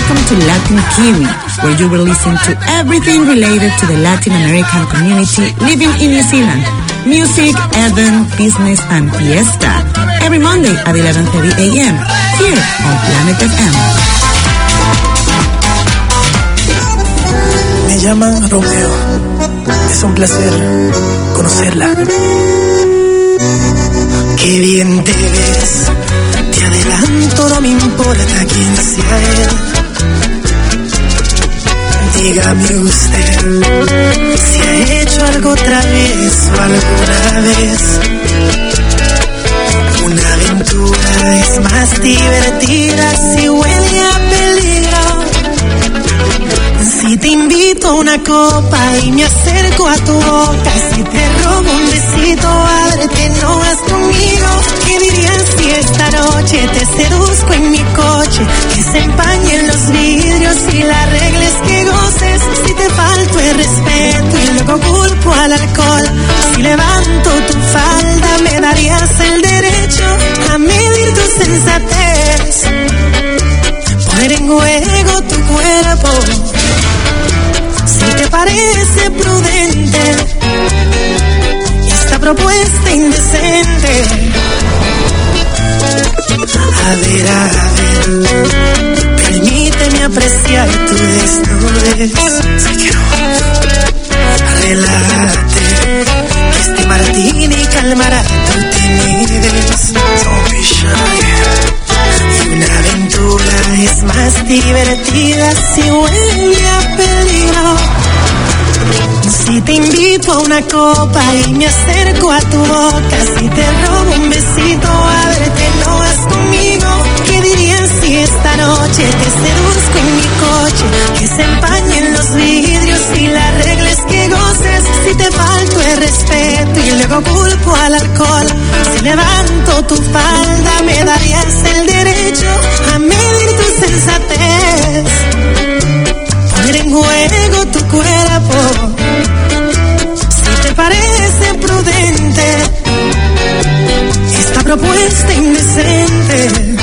welcome to Latin Kiwi, where you will listen to everything related to the Latin American community living in New Zealand. Music, event, business, and fiesta. Every Monday at 11:30 a.m. here on Planet FM. Me llaman Romeo. Es un placer conocerla. Qué bien te ves. Te adelanto, no me importa quién sea él. Dígame usted si ha hecho algo otra vez o alguna vez. Una aventura es más divertida si huele a peligro. Si te invito a una copa y me acerco a tu boca, si te robo un besito, ábrete, no vas conmigo. ¿Qué dirías si esta noche te seduzco en mi coche? Que se empañen los vidrios y las reglas que goces. Si te falto el respeto y luego culpo al alcohol, si levanto tu falda me darías el derecho a medir tu sensatez, poner en juego tu cuerpo. Si te parece prudente esta propuesta indecente, a ver, permíteme apreciar tu desnudez. Relájate, que este martini calmará tu timidez. Don't be shy. Una aventura es más divertida si huele a peligro. Si te invito a una copa y me acerco a tu boca, si te robo un besito, ábrete, no vas conmigo. ¿Qué dirías si esta noche te seduzco en mi coche? Que se empañen los vidrios y las reglas que goces. Si te falto el respeto y luego culpo al alcohol, si levanto tu falda me darías el derecho a medir tu sensatez, poner en juego tu cuerpo. Si te parece prudente esta propuesta indecente.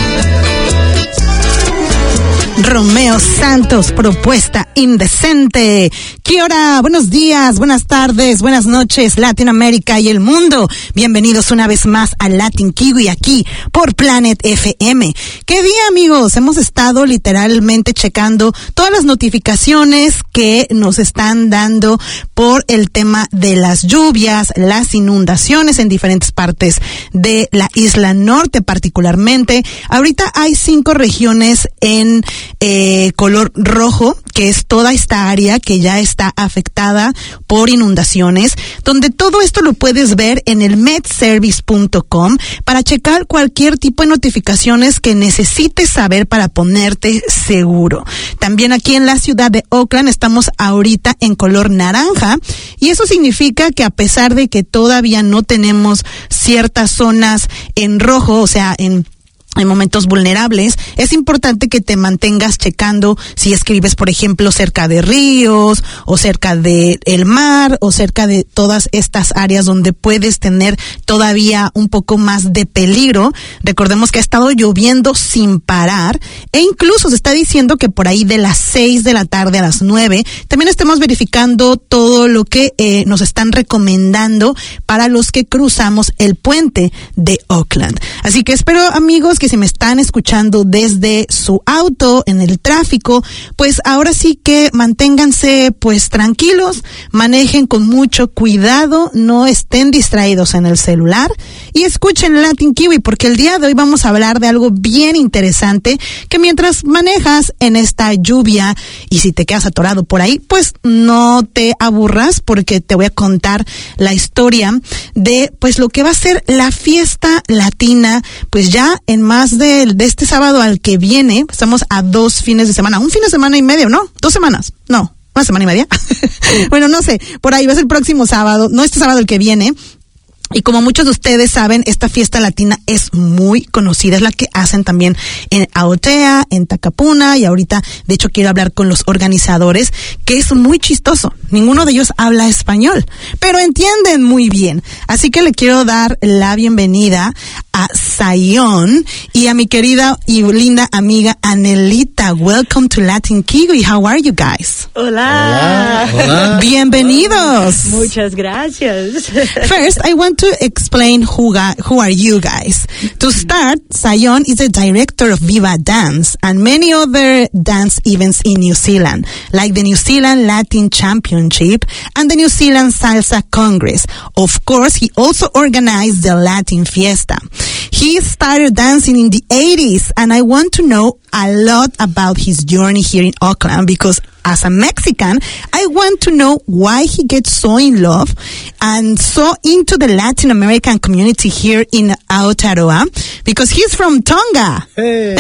Romeo Santos, propuesta indecente. ¿Qué hora? Buenos días, buenas tardes, buenas noches, Latinoamérica y el mundo. Bienvenidos una vez más a Latin Kiwi aquí por Planet FM. ¿Qué día, amigos? Hemos estado literalmente checando todas las notificaciones que nos están dando por el tema de las lluvias, las inundaciones en diferentes partes de la isla norte particularmente. Ahorita hay 5 regiones en color rojo, que es toda esta área que ya está afectada por inundaciones, donde todo esto lo puedes ver en el medservice.com para checar cualquier tipo de notificaciones que necesites saber para ponerte seguro. También aquí en la ciudad de Auckland estamos ahorita en color naranja, y eso significa que a pesar de que todavía no tenemos ciertas zonas en rojo, o sea, en momentos vulnerables, es importante que te mantengas checando si escribes, por ejemplo, cerca de ríos o cerca de el mar o cerca de todas estas áreas donde puedes tener todavía un poco más de peligro. Recordemos que ha estado lloviendo sin parar, e incluso se está diciendo que por ahí de las 6 de la tarde a las 9 también estemos verificando todo lo que nos están recomendando para los que cruzamos el puente de Auckland. Así que espero, amigos, que si me están escuchando desde su auto, en el tráfico, pues ahora sí que manténganse pues tranquilos, manejen con mucho cuidado, no estén distraídos en el celular y escuchen Latin Kiwi, porque el día de hoy vamos a hablar de algo bien interesante que mientras manejas en esta lluvia, y si te quedas atorado por ahí, pues no te aburras, porque te voy a contar la historia de pues lo que va a ser la fiesta latina, pues ya en más de este sábado al que viene. Estamos a 2 fines de semana, un fin de semana y medio, ¿no? 2 semanas, no, 1 semana y media. Bueno, no sé, por ahí va a ser el próximo sábado, no este sábado el que viene. Y como muchos de ustedes saben, esta fiesta latina es muy conocida, es la que hacen también en Aotea, en Takapuna, y ahorita, de hecho, quiero hablar con los organizadores, que es muy chistoso. Ninguno de ellos habla español, pero entienden muy bien. Así que le quiero dar la bienvenida a Zion y a mi querida y linda amiga Anelita. Welcome to Latin Kiwi. How are you guys? Hola. Hola. Bienvenidos. Muchas gracias. First, I want to explain who are you guys. To start, Zion is the director of Viva Dance and many other dance events in New Zealand, like the New Zealand Latin Championship and the New Zealand Salsa Congress. Of course, he also organized the Latin Fiesta. He started dancing in the 80s, and I want to know a lot about his journey here in Auckland because as a Mexican, I want to know why he gets so in love and so into the Latin American community here in Aotearoa because he's from Tonga. Hey.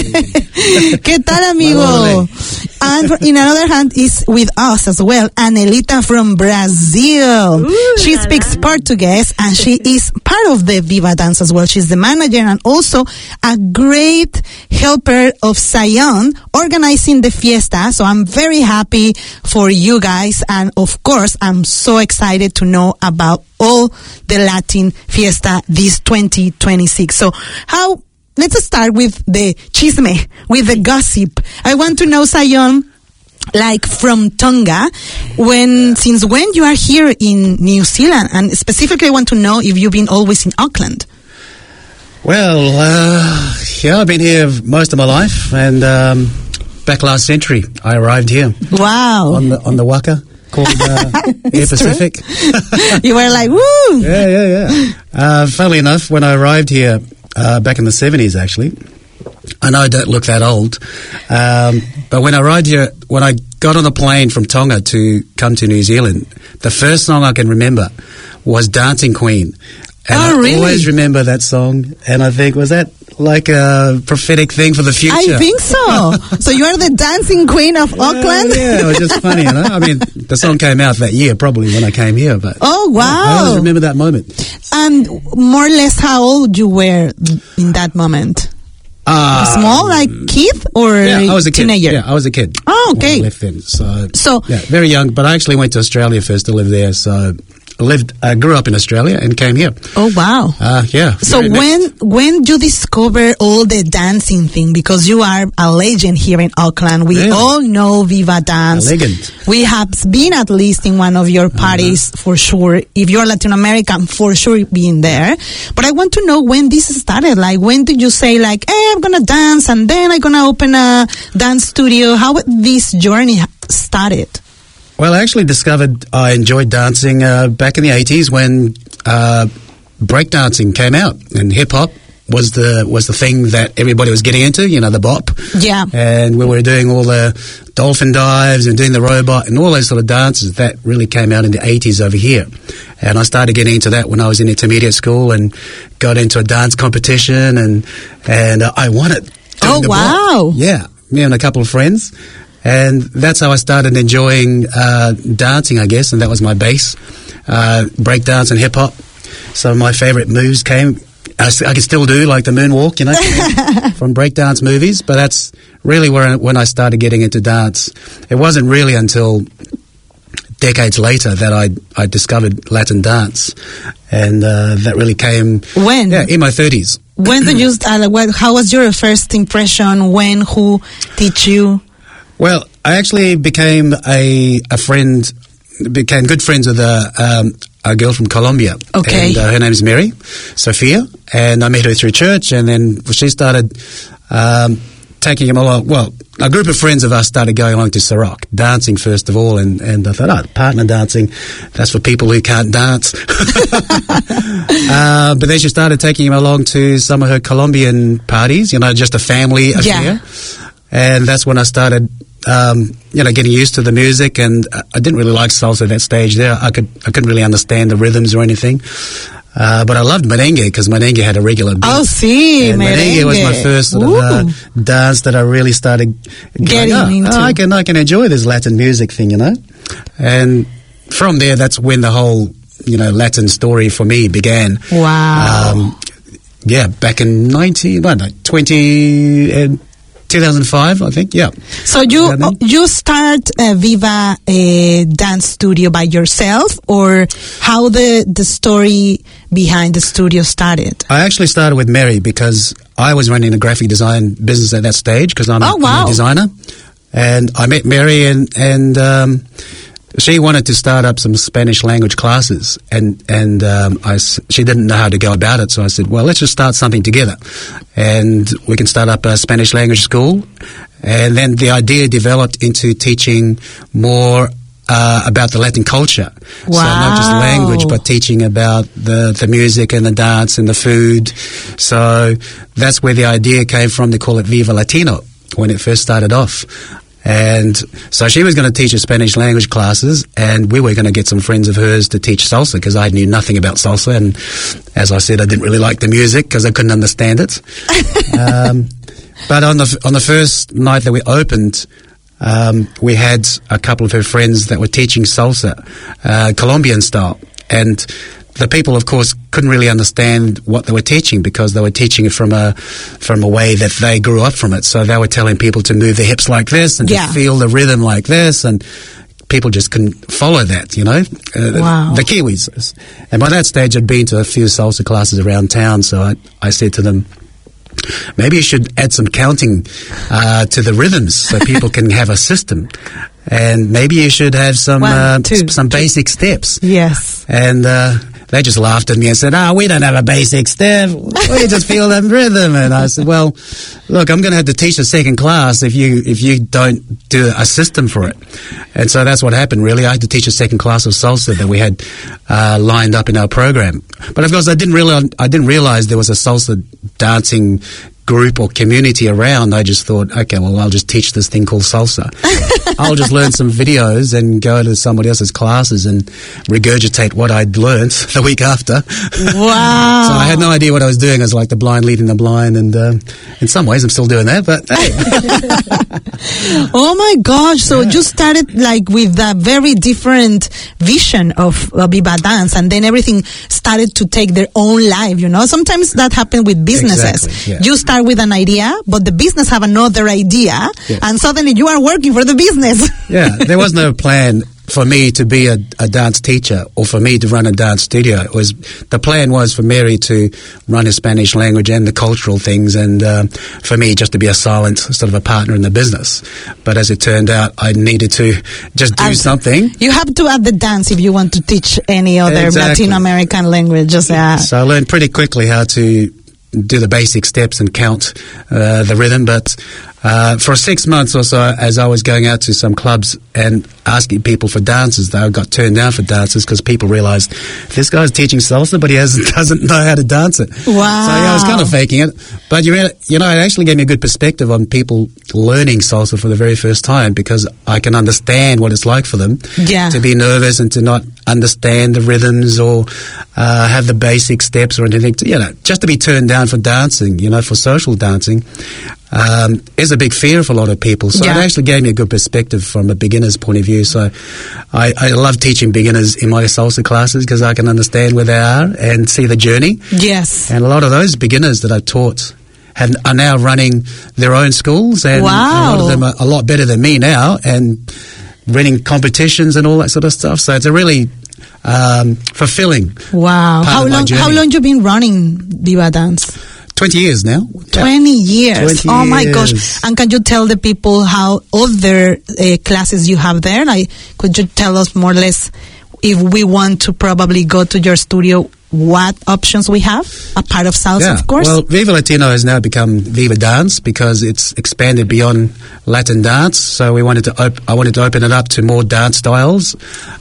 ¿Qué tal, amigo? And in another hand is with us as well, Anelita from Brazil. She speaks Portuguese and she is part of the Viva Dance as well. She's the manager and also a great helper of Zion organizing the fiesta. So I'm very happy for you guys. And of course, I'm so excited to know about all the Latin fiesta this 2026. So let's start with the chisme, with the gossip. I want to know, Zion, like from Tonga, since when you are here in New Zealand, and specifically I want to know if you've been always in Auckland. Well, yeah, I've been here most of my life, and back last century I arrived here. Wow. On the waka called Air Pacific. You were like, woo! Yeah. Funnily enough, when I arrived here back in the 70s, actually, I know I don't look that old, but when I arrived here, when I got on a plane from Tonga to come to New Zealand, the first song I can remember was Dancing Queen. And I always remember that song, and I think, was that like a prophetic thing for the future? I think so. So you are the dancing queen of Auckland? Yeah, it was just funny, you know. I mean, the song came out that year, probably, when I came here, but... Oh, wow. I always remember that moment. And more or less how old you were in that moment? Small, like kid or I was a teenager? Kid. Yeah, I was a kid. Oh, okay. When I left then. So, yeah, very young, but I actually went to Australia first to live there, so... I grew up in Australia and came here. Oh, wow. Yeah. So when you discover all the dancing thing, because you are a legend here in Auckland, we all know Viva Dance. A legend. We have been at least in one of your parties for sure. If you're Latin American, for sure being there. But I want to know when this started. Like, when did you say, like, hey, I'm going to dance and then I'm going to open a dance studio? How this journey started? Well, I actually discovered I enjoyed dancing back in the 80s when breakdancing came out, and hip-hop was the thing that everybody was getting into, you know, the bop. Yeah. And we were doing all the dolphin dives and doing the robot and all those sort of dances. That really came out in the 80s over here. And I started getting into that when I was in intermediate school and got into a dance competition, and I won it. Oh, wow. Bop. Yeah, me and a couple of friends. And that's how I started enjoying dancing, I guess, and that was my base, breakdance and hip-hop. Some of my favorite moves I can still do, like the moonwalk, you know, from breakdance movies, but that's really when I started getting into dance. It wasn't really until decades later that I discovered Latin dance, and that really came... When? Yeah, in my 30s. When did you... how was your first impression? Who did you... Well, I actually became became good friends with a girl from Colombia. Okay. And her name's Mary, Sophia, and I met her through church, and then she started taking him along. Well, a group of friends of us started going along to Ciroc, dancing first of all, and I thought, partner dancing, that's for people who can't dance. But then she started taking him along to some of her Colombian parties, you know, just a family affair. Yeah. And that's when I started, getting used to the music, and I didn't really like salsa at that stage there. I couldn't really understand the rhythms or anything. But I loved merengue because merengue had a regular beat. Oh, sí, merengue was my first sort of dance that I really started getting into. I can enjoy this Latin music thing, you know. And from there, that's when the whole, Latin story for me began. Wow. Back in 2010, 2005, I think. Yeah. So you start Viva Dance Studio by yourself, or how the story behind the studio started? I actually started with Mary because I was running a graphic design business at that stage because I'm a designer. And I met Mary and she wanted to start up some Spanish language classes, and she didn't know how to go about it. So I said, well, let's just start something together, and we can start up a Spanish language school. And then the idea developed into teaching more about the Latin culture. Wow. So not just language, but teaching about the music and the dance and the food. So that's where the idea came from to call it Viva Latino when it first started off. And so she was going to teach us Spanish language classes, and we were going to get some friends of hers to teach salsa because I knew nothing about salsa. And as I said, I didn't really like the music because I couldn't understand it. But on the first night that we opened, we had a couple of her friends that were teaching salsa, Colombian style. And the people, of course, couldn't really understand what they were teaching because they were teaching it from a way that they grew up from it. So they were telling people to move their hips like this and to feel the rhythm like this, and people just couldn't follow that, you know. Wow. The Kiwis. And by that stage, I'd been to a few salsa classes around town, so I said to them, maybe you should add some counting to the rhythms so people can have a system. And maybe you should have some basic steps. Yes. And they just laughed at me and said, we don't have a basic step. We just feel that rhythm. And I said, well, look, I'm going to have to teach a second class if you don't do a system for it. And so that's what happened, really. I had to teach a second class of salsa that we had lined up in our program. But of course, I didn't realize there was a salsa dancing group or community around. I just thought, okay, well, I'll just teach this thing called salsa. I'll just learn some videos and go to somebody else's classes and regurgitate what I'd learned the week after. Wow. So I had no idea what I was doing. I was like the blind leading the blind, and in some ways I'm still doing that, but hey. Oh my gosh, so you started like with a very different vision of Viva Dance, and then everything started to take their own life, you know? Sometimes that happens with businesses. Exactly, yeah. You start with an idea, but the business have another idea, and suddenly you are working for the business. Yeah, there was no plan for me to be a dance teacher or for me to run a dance studio. The plan was for Mary to run a Spanish language and the cultural things, and for me just to be a silent sort of a partner in the business. But as it turned out, I needed to just do something. You have to add the dance if you want to teach any other Latin American languages. Yeah. So I learned pretty quickly how to do the basic steps and count the rhythm, but for 6 months or so, as I was going out to some clubs and asking people for dances, I got turned down for dances because people realized this guy's teaching salsa, but he doesn't know how to dance it. Wow. So yeah, I was kind of faking it. But you know, it actually gave me a good perspective on people learning salsa for the very first time, because I can understand what it's like for them to be nervous and to not understand the rhythms or have the basic steps or anything. Just to be turned down for dancing, for social dancing, is a big fear for a lot of people. So it actually gave me a good perspective from a beginner's point of view. So I love teaching beginners in my salsa classes because I can understand where they are and see the journey. Yes. And a lot of those beginners that I taught are now running their own schools, and a lot of them are a lot better than me now and running competitions and all that sort of stuff. So it's a really fulfilling. Wow. How long you been running Viva Dance? 20 years now. 20 years. 20 oh my years. gosh. And can you tell the people how other classes you have there? Could you tell us more or less, if we want to probably go to your studio, what options we have? A part of salsa, of course. Well, Viva Latino has now become Viva Dance because it's expanded beyond Latin dance. So I wanted to open it up to more dance styles.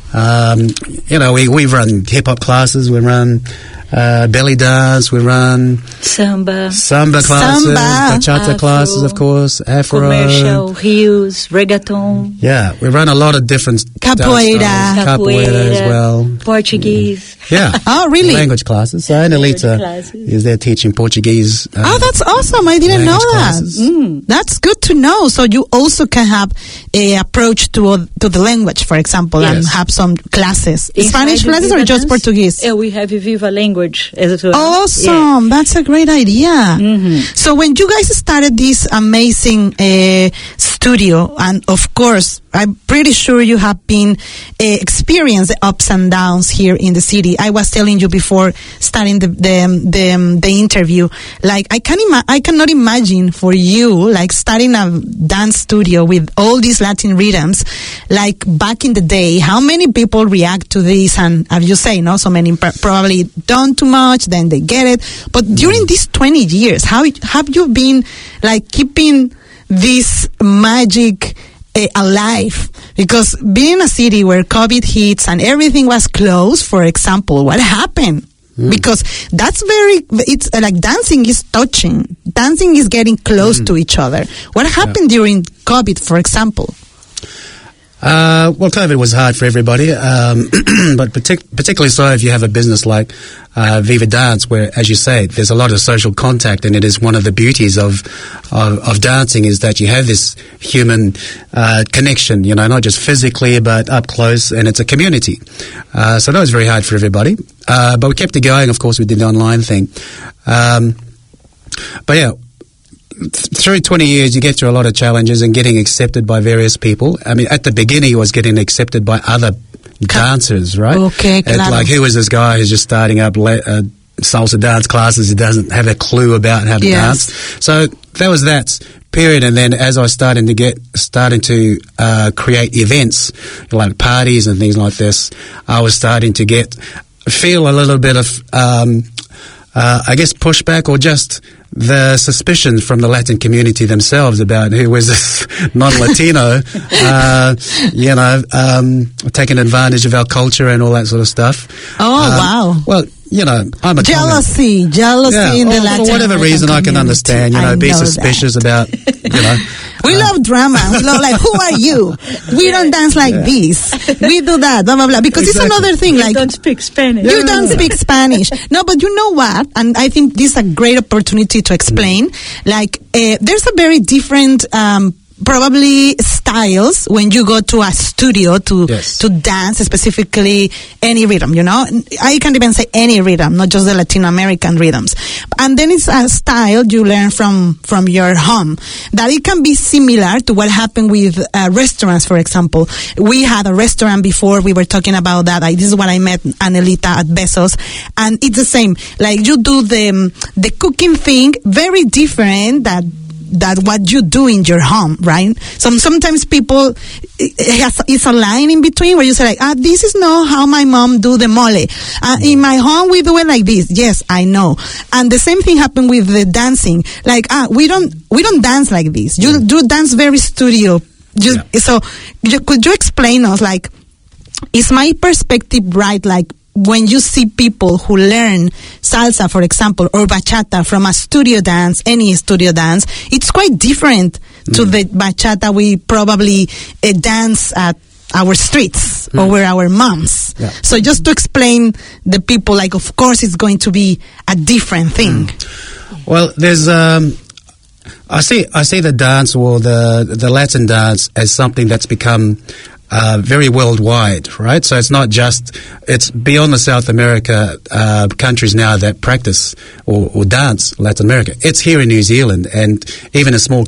We run hip-hop classes, we run belly dance, we run samba classes, bachata classes, of course, Afro, commercial, Rios, reggaeton. Yeah, we run a lot of different capoeira as well, Portuguese. Yeah. Oh, really? Language classes. So Anelita is there teaching Portuguese. That's awesome. I didn't know that. That's good to know. So you also can have a approach to the language, for example, and have some classes. Spanish classes or just Portuguese? We have Viva Language language as well. Awesome. That's a great idea. So when you guys started this amazing studio, and of course, I'm pretty sure you have been experienced the ups and downs here in the city. I was telling you before starting the interview, like I cannot imagine for you like starting a dance studio with all these Latin rhythms. Like back in the day, how many people react to this? And as you say, no, so many probably don't too much, then they get it. But during these 20 years, how have you been like keeping this magic alive? Because being in a city where COVID hits and everything was closed, for example, what happened? Because it's like dancing is touching. Dancing is getting close to each other. What happened during COVID, for example? Well, COVID was hard for everybody, but particularly so if you have a business like Viva Dance, where, as you say, there's a lot of social contact, and it is one of the beauties of dancing is that you have this human connection, you know, not just physically but up close, and it's a community. So that was very hard for everybody, but we kept it going. Of course, we did the online thing, but yeah. Through 20 years, you get through a lot of challenges and getting accepted by various people. I mean, at the beginning, it was getting accepted by other dancers, right? Okay, claro. Like, who is this guy who's just starting up salsa dance classes? He doesn't have a clue about how to dance. So that was that period. And then as I was starting to create events, like parties and things like this, I was starting to feel a little bit of, I guess, pushback, or just the suspicions from the Latin community themselves about who was this non-Latino, taking advantage of our culture and all that sort of stuff. Oh, wow. Well, you know, I'm a jealousy in the Latin for whatever reason community. I can understand, be suspicious about, We love drama. We love, like, who are you? We don't dance like this. We do that, blah, blah, blah. Because it's another thing. You like, don't speak Spanish. You don't speak Spanish. No, but you know what? And I think this is a great opportunity to explain. Like, there's a very different, probably styles when you go to a studio to dance, specifically any rhythm, you know. I can't even say any rhythm, not just the Latin American rhythms. And then it's a style you learn from your home, that it can be similar to what happened with restaurants, for example. We had a restaurant before, we were talking about that. This is what I met Anelita at Besos, and it's the same. Like, you do the cooking thing very different that what you do in your home, right? Sometimes people, it's a line in between where you say like, this is not how my mom do the mole. In my home, we do it like this. Yes, I know. And the same thing happened with the dancing. Like, we don't dance like this. You do dance very studio. So, could you explain us, like, is my perspective right? Like, when you see people who learn salsa, for example, or bachata from a studio dance, any studio dance, it's quite different to the bachata we probably dance at our streets or where our moms. Yeah. So just to explain the people, like, of course it's going to be a different thing. Well, there's I see the dance, or the Latin dance, as something that's become very worldwide, right? So it's beyond the South America countries now that practice or dance Latin America. It's here in New Zealand, and even in small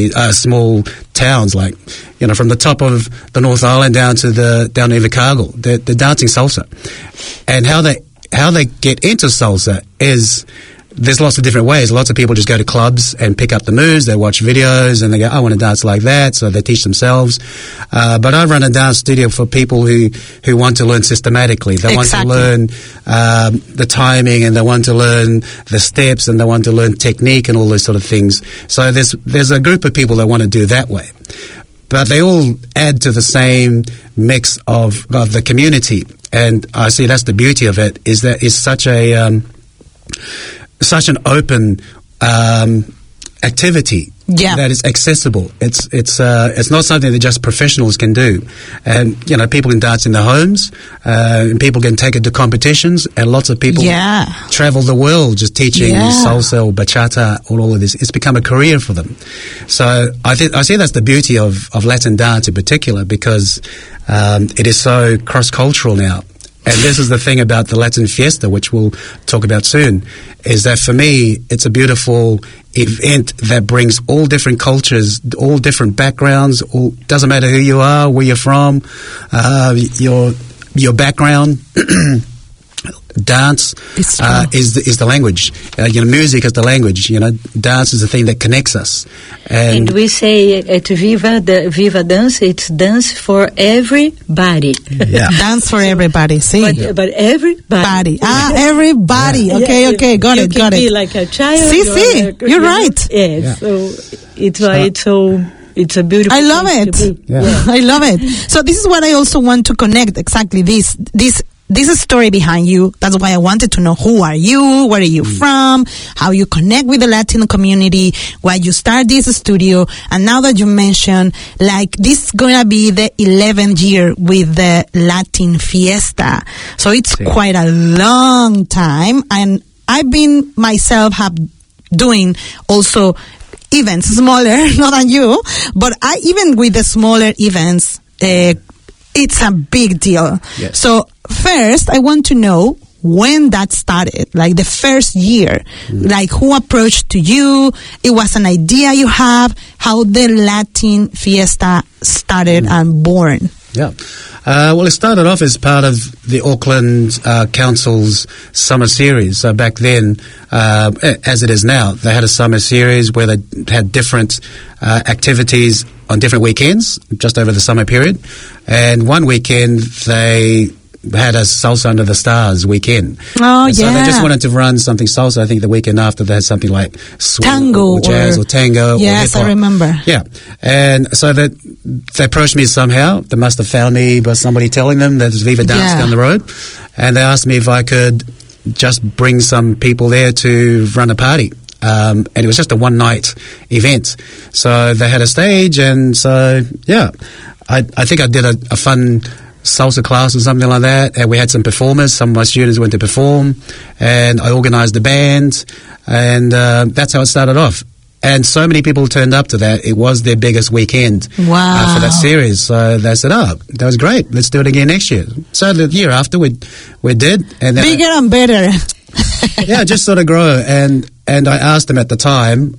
towns, like, from the top of the North Island down to Invercargill, they're dancing salsa. And how they get into salsa is, there's lots of different ways. Lots of people just go to clubs and pick up the moves. They watch videos and they go, I want to dance like that. So they teach themselves. But I run a dance studio for people who want to learn systematically. They want to learn the timing, and they want to learn the steps, and they want to learn technique and all those sort of things. So there's a group of people that want to do that way. But they all add to the same mix of the community. And I see that's the beauty of it, is that it's such an open activity that is accessible. It's not something that just professionals can do. And, people can dance in their homes, and people can take it to competitions, and lots of people travel the world just teaching salsa or bachata or all of this. It's become a career for them. So I see that's the beauty of Latin dance in particular, because it is so cross-cultural now. And this is the thing about the Latin Fiesta, which we'll talk about soon, is that for me, it's a beautiful event that brings all different cultures, all different backgrounds. Doesn't matter who you are, where you're from, your background. Dance is the language. Music is the language. Dance is the thing that connects us. And we say at Viva Dance, it's dance for everybody. Yeah. Dance for everybody. See, but everybody. Everybody. Yeah. Okay. Got it. You can be like a child. See, you're right. Yes. Yeah. So it's why it's so. It's a beautiful. I love it. Yeah. I love it. So this is what I also want to connect. Exactly this story behind you. That's why I wanted to know who are you, where are you from, how you connect with the Latin community, why you start this studio, and now that you mentioned, like, this is gonna be the 11th year with the Latin Fiesta. So it's quite a long time, and I've been myself doing also events, smaller, not than you, but even with the smaller events, it's a big deal. Yes. So first, I want to know when that started, like the first year, like who approached to you, it was an idea you have, how the Latin Fiesta started and born. Yeah. Well, it started off as part of the Auckland Council's summer series. So back then, as it is now, they had a summer series where they had different activities on different weekends, just over the summer period. And one weekend, they had a Salsa Under the Stars weekend. Oh, and so they just wanted to run something salsa. I think the weekend after they had something like tango or jazz or tango. Yes, or hip-hop. I remember. Yeah. And so they approached me somehow. They must have found me by somebody telling them that there's Viva Dance down the road. And they asked me if I could just bring some people there to run a party. And it was just a one-night event. So they had a stage, and so, yeah, I think I did a fun salsa class or something like that, and we had some performers. Some of my students went to perform, and I organised the band, and that's how it started off. And so many people turned up to that. It was their biggest weekend for that series. So they said, "Oh, that was great. Let's do it again next year." So the year after, we did, and then bigger and better. Yeah, just sort of grow. And I asked them at the time,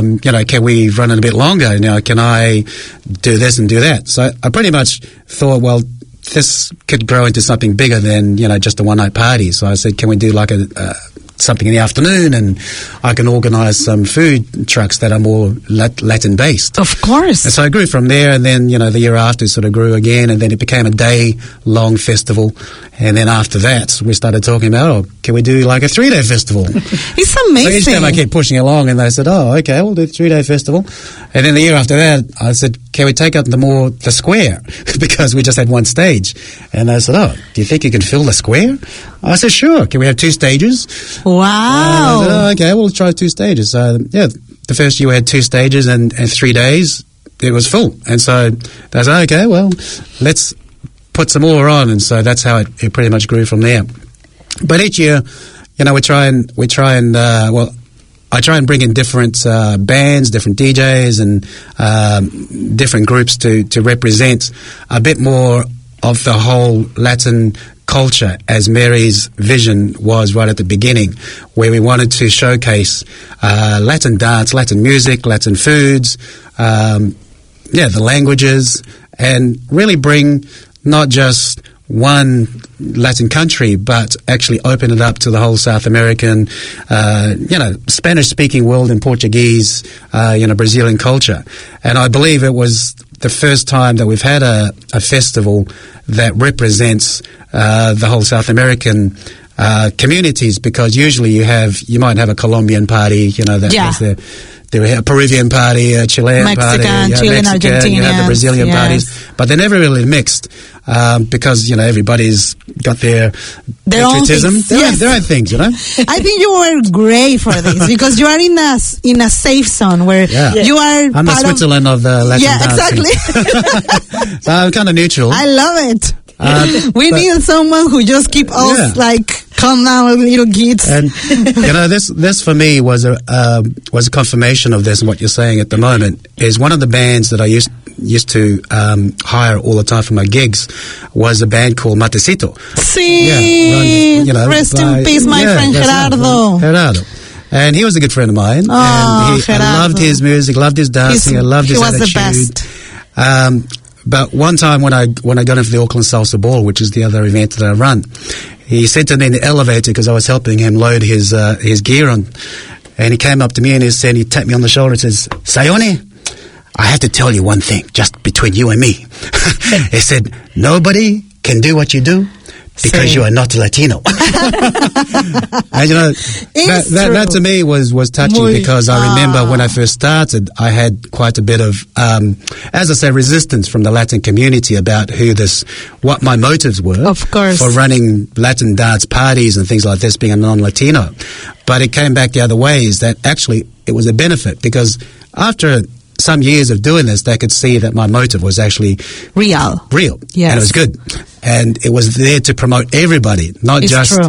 can we run it a bit longer? Can I do this and do that? So I pretty much thought, well, this could grow into something bigger than, just a one-night party. So I said, can we do like something in the afternoon, and I can organise some food trucks that are more Latin-based. Of course. And so I grew from there, and then, the year after it sort of grew again, and then it became a day-long festival. And then after that, we started talking about, can we do like a 3-day festival? It's amazing. So each time I kept pushing along, and they said, okay, we'll do a 3-day festival. And then the year after that, I said, can we take up the square? Because we just had one stage. And they said, do you think you can fill the square? I said, sure. Can we have 2 stages? Wow. I said, okay, we'll try 2 stages. So, yeah, the first year we had 2 stages, and 3 days it was full. And so they said, okay, well, let's put some more on. And so that's how it pretty much grew from there. But each year, I try and bring in different bands, different DJs, and different groups to represent a bit more of the whole Latin culture, as Mary's vision was right at the beginning, where we wanted to showcase Latin dance, Latin music, Latin foods, the languages, and really bring not just one Latin country, but actually open it up to the whole South American, Spanish-speaking world, and Portuguese, Brazilian culture. And I believe it was the first time that we've had a festival that represents the whole South American communities, because usually you might have a Colombian party, there a Peruvian party, a Chilean Mexican, party, Chilean, Mexican, you have the Brazilian yes. parties, but they're never really mixed because everybody's got their patriotism, their own things, I think you were great for this because you are in a safe zone where you are. I'm the Switzerland of the Latin dancing. Exactly. So I'm kind of neutral. I love it. We need someone who just keep us Calm down, little kids. And this for me was a confirmation of this. And what you're saying at the moment is one of the bands that I used to hire all the time for my gigs was a band called Matecito. Rest in peace, my friend Gerardo. Gerardo. And he was a good friend of mine. I loved his music, loved his dancing, I loved his attitude. He was the best. But one time when I got into the Auckland Salsa Ball, which is the other event that I run, he said to me in the elevator, because I was helping him load his gear on, and he came up to me and he tapped me on the shoulder and says, Sayone, I have to tell you one thing, just between you and me. He said, nobody can do what you do because you are not Latino. And that to me was touching, because I remember when I first started, I had quite a bit of, as I say, resistance from the Latin community about what my motives were, of course, for running Latin dance parties and things like this, being a non-Latino. But it came back the other way, is that actually it was a benefit, because after some years of doing this, they could see that my motive was actually real. Yes. And it was good. And it was there to promote everybody, not just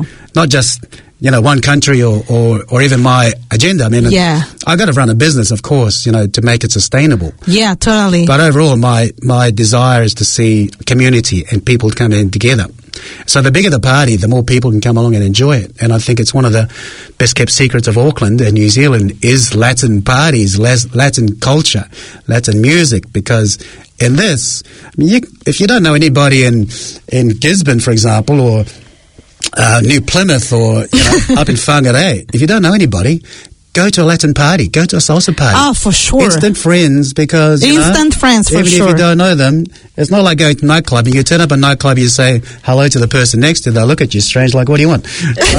one country or even my agenda. I mean, I got to run a business, of course, to make it sustainable. Yeah, totally. But overall, my desire is to see community and people coming in together. So the bigger the party, the more people can come along and enjoy it. And I think it's one of the best kept secrets of Auckland and New Zealand is Latin parties, Latin culture, Latin music, because in this, if you don't know anybody in Gisborne, for example, or New Plymouth, or up in Whangarei, if you don't know anybody, go to a Latin party, go to a salsa party. Oh, for sure. Instant friends, because friends, for even sure. if you don't know them, it's not like going to a nightclub. You turn up at a nightclub, you say hello to the person next to you, they'll look at you strange, like, what do you want?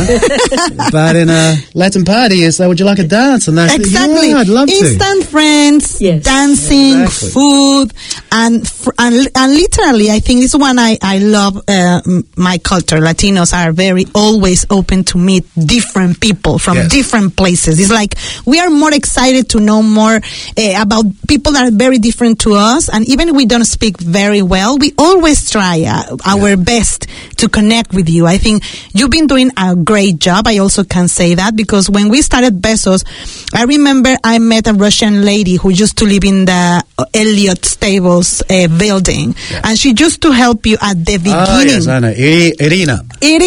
But in a Latin party, you say, would you like a dance? And they say, exactly. Yeah, I'd love Instant friends, dancing, food, and literally, I think this is one I love. My culture, Latinos are always open to meet different people from different places. It's like we are more excited to know more about people that are very different to us, and even if we don't speak very well, we always try our best to connect with you. I think you've been doing a great job. I also can say that, because when we started Besos, I remember I met a Russian lady who used to live in the Elliott Stables building, and she used to help you at the beginning. Oh, yes, I know. Irina,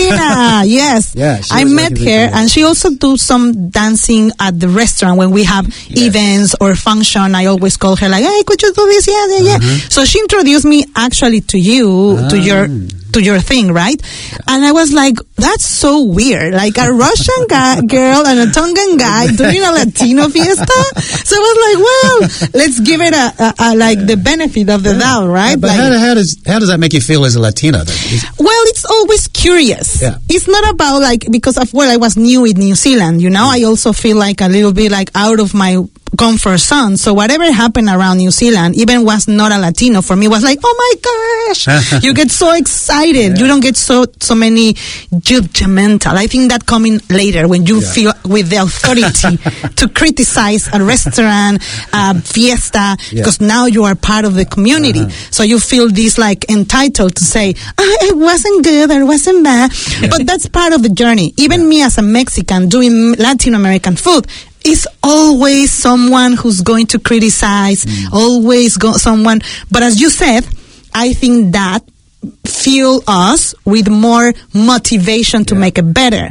yes. Yeah, I met her, and she also do some dancing at the restaurant when we have events or function. I always call her like, hey, could you do this? Yeah. So she introduced me actually to you, to your thing, right? And I was like, that's so weird. Like a Russian girl and a Tongan guy doing a Latino fiesta. So I was like, well, let's give it a like the benefit of the doubt, right? But like, how does that make you feel as a Latina then? Well, it's always curious. Yeah. It's not about like, because of I was new in New Zealand, I also feel like a little bit like out of my comfort zone. So whatever happened around New Zealand, even was not a Latino, for me was like, oh my gosh, you get so excited. You don't get so many judgmental. I think that coming later when you feel with the authority to criticize a restaurant, fiesta, because now you are part of the community. So you feel this like entitled to say, it wasn't good or it wasn't bad. But that's part of the journey. Even me as a Mexican doing Latin American food, is always someone who's going to criticize, always someone. But as you said, I think that fuel us with more motivation to make it better.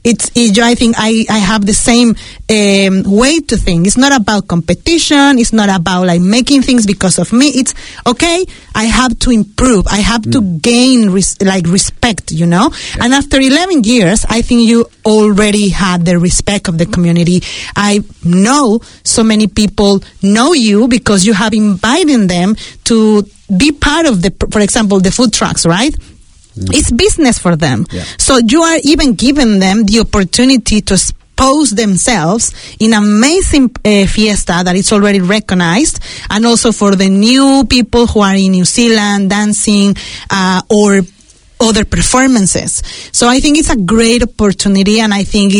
I think I have the same way to think. It's not about competition. It's not about like making things because of me. It's okay, I have to improve. I have to gain respect, And after 11 years, I think you already had the respect of the community. I know so many people know you because you have invited them to be part of for example, the food trucks, right? It's business for them. So you are even giving them the opportunity to expose themselves in amazing fiesta that is already recognized, and also for the new people who are in New Zealand dancing or other performances. So I think it's a great opportunity, and I think it's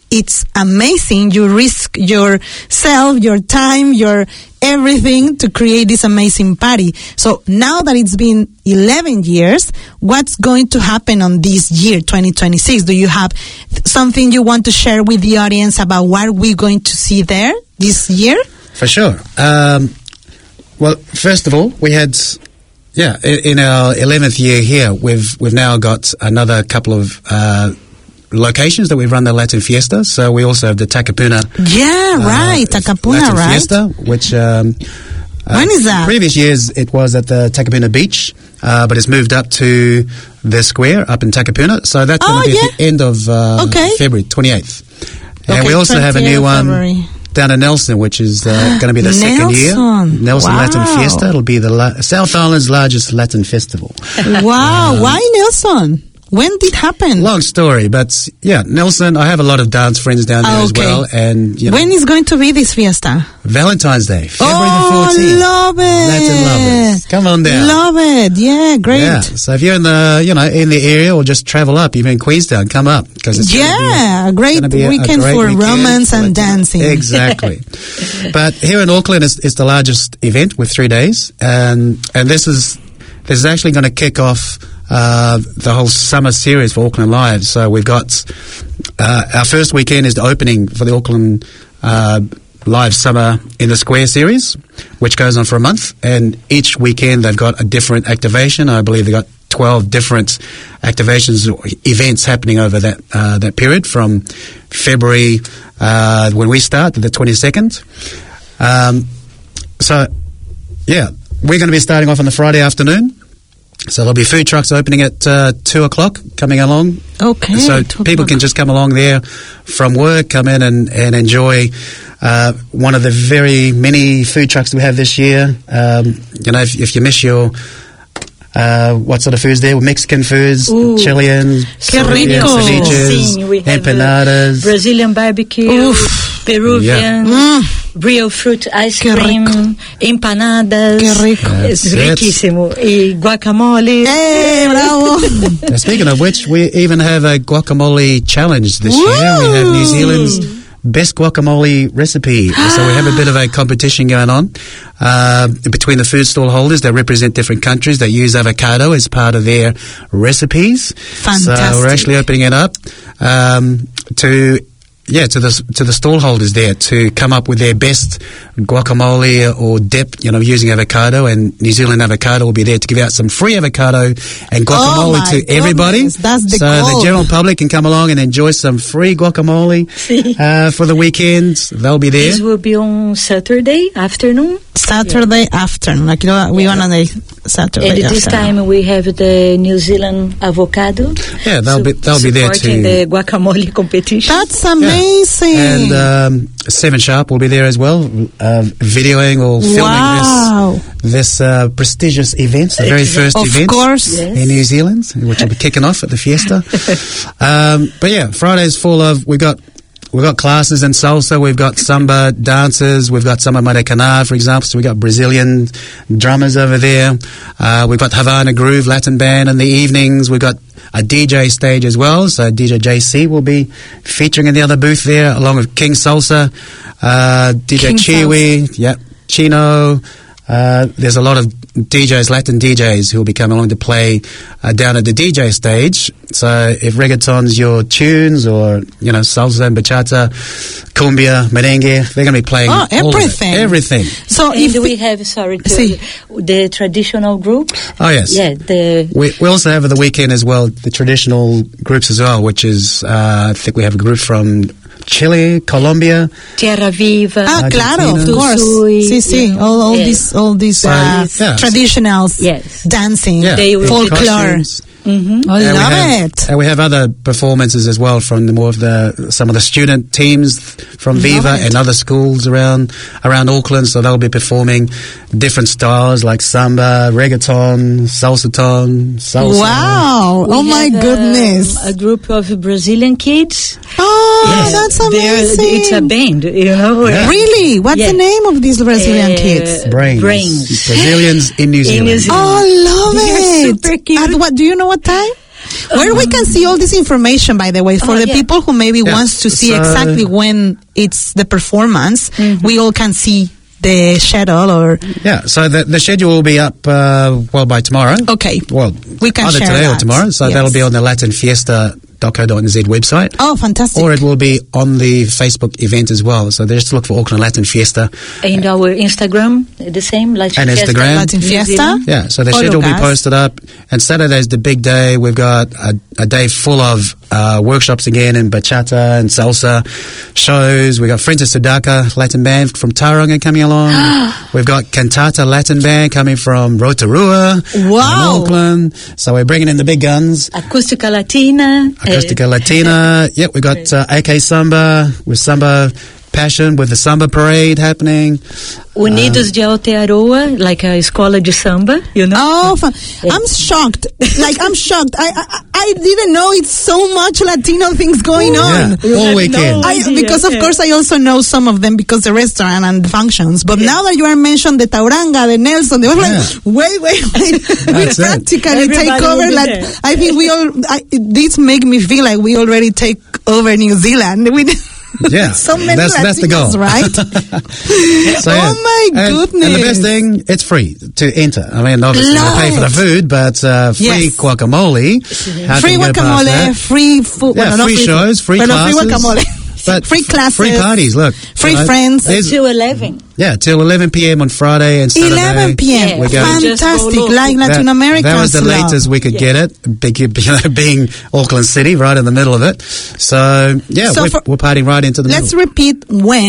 it's amazing. You risk yourself, your time, your everything to create this amazing party. So now that it's been 11 years, what's going to happen on this year, 2026? Do you have something you want to share with the audience about what we're going to see there this year? For sure. Well, first of all, we had, in our 11th year here, we've now got another couple of locations that we run the Latin Fiesta. So we also have the Takapuna. Takapuna, Latin right? Fiesta, which when is that? Previous years it was at the Takapuna Beach, but it's moved up to the square up in Takapuna. So that's going to be at the end of February 28th. And we also have a new one down in Nelson, which is going to be the second year. Nelson Latin Fiesta. It'll be the South Island's largest Latin festival. Wow. Why Nelson? When did it happen? Long story, but Nelson, I have a lot of dance friends down there as well. And when is going to be this fiesta? Valentine's Day, February the 14th. Love it. Latin lovers. Come on down. Love it. Yeah, great. Yeah. So if you're in the, in the area, or just travel up, even in Queenstown, come up. Because it's a great weekend for romance and dancing. Exactly. But here in Auckland, it's the largest event with 3 days. And this is actually going to kick off the whole summer series for Auckland Live. So we've got our first weekend is the opening for the Auckland Live Summer in the Square series, which goes on for a month. And each weekend they've got a different activation. I believe they've got 12 different activations or events happening over that period from February when we start to the 22nd. We're going to be starting off on the Friday afternoon. So there'll be food trucks opening at 2 o'clock coming along. Okay. So people can just come along there from work, come in and enjoy one of the very many food trucks we have this year. If you miss your what sort of foods there? Mexican foods, Chilean, ceviches, empanadas, Brazilian barbecue, Peruvian, real fruit ice cream, empanadas. Es riquísimo. Y guacamole. Hey, bravo. Speaking of which, we even have a guacamole challenge this year. We have New Zealand's best guacamole recipe. So we have a bit of a competition going on between the food stall holders that represent different countries that use avocado as part of their recipes. Fantastic. So we're actually opening it up to the stall holders there to come up with their best guacamole or dip, using avocado, and New Zealand Avocado will be there to give out some free avocado and guacamole to everybody. That's the goal. the general public can come along and enjoy some free guacamole for the weekend. They'll be there. This will be on Saturday afternoon. Like we want on a Saturday and afternoon. This time we have the New Zealand Avocado. Yeah, they'll be there too. Supporting the guacamole competition. That's amazing. And 7 Sharp will be there as well, videoing or filming this prestigious event, the very first event in New Zealand, which will be kicking off at the Fiesta. Friday's full of, we've got classes in salsa, we've got samba dancers, we've got samba maracanã, for example, so we've got Brazilian drummers over there, we've got Havana Groove Latin band in the evenings, we've got a DJ stage as well, so DJ JC will be featuring in the other booth there, along with King Salsa, DJ Chiwi, Chino. There's a lot of DJs, Latin DJs, who will be coming along to play down at the DJ stage. So if reggaeton's your tunes, or salsa and bachata, cumbia, merengue, they're going to be playing everything. So if we have the traditional group. Oh yes, we also have the weekend as well the traditional groups as well, which is I think we have a group from Chile, Colombia, Tierra Viva, claro, of course. All these traditionals, dancing, folklore. Mm-hmm. I love it. And we have other performances as well from some of the student teams from Viva and other schools around Auckland. So they'll be performing different styles like samba, reggaeton, salsa. Wow! My goodness! A group of Brazilian kids. That's amazing! It's a band, Yeah. Really? What's the name of these Brazilian kids? Brains. Brazilians in New Zealand. Oh, love They're it! super cute. At what? Do you know what time? Where we can see all this information, by the way, for the people who maybe wants to see exactly when it's the performance, we all can see the schedule or... Yeah, so the schedule will be up, by tomorrow. Okay. Well, we can either share today that. or tomorrow, so that'll be on the latinfiesta.co.nz website. Oh, fantastic. Or it will be on the Facebook event as well. So just look for Auckland Latin Fiesta. And our Instagram, the same, Latin And Fiesta. Instagram. Latin Fiesta. Yeah, so the Follow schedule will be guys. posted up. And Saturday's the big day. We've got a day full of workshops again in bachata and salsa shows. We've got Friends of Sudaka Latin band from Tauranga coming along. We've got Cantata Latin band coming from Rotorua. Wow. In Auckland. So we're bringing in the big guns. Acústica Latina. Acústica Latina. Yep, we got AK Samba with Samba Passion with the Samba Parade happening. Unidos de Aotearoa, like a escola de samba, you know? Oh, I'm shocked. I'm shocked. I didn't know it's so much Latino things going on. Yeah, all weekend. Because of course I also know some of them because the restaurant and the functions. But now that you are mentioned the Tauranga, the Nelson, they were like, wait. We practically take Everybody over. will be Like, there. I think this make me feel like we already take over New Zealand. Yeah, so many that's the goal, right? So, oh my goodness! And the best thing, it's free to enter. I mean, obviously you pay for the food, but free guacamole. Free guacamole, free food. Yeah, free shows, free classes. Free guacamole. But free classes. Free parties, look. Free friends. Till 11. Yeah, till 11 p.m. on Friday and Saturday. 11 p.m. We go. Fantastic, like Latin America. That was the latest we could get it, being Auckland City, right in the middle of it. So, yeah, we're partying right into the middle. Let's repeat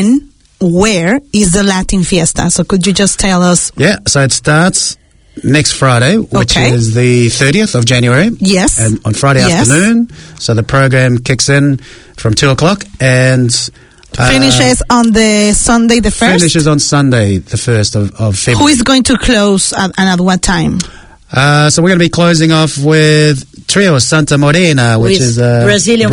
where is the Latin Fiesta? So could you just tell us? Yeah, so it starts next Friday, which is the 30th of January. Yes. And on Friday afternoon. So the program kicks in from 2 o'clock and... finishes on the Sunday the 1st? Finishes on Sunday the 1st of February. Who is going to close and at what time? So we're going to be closing off with Trio Santa Morena, which is Brazilian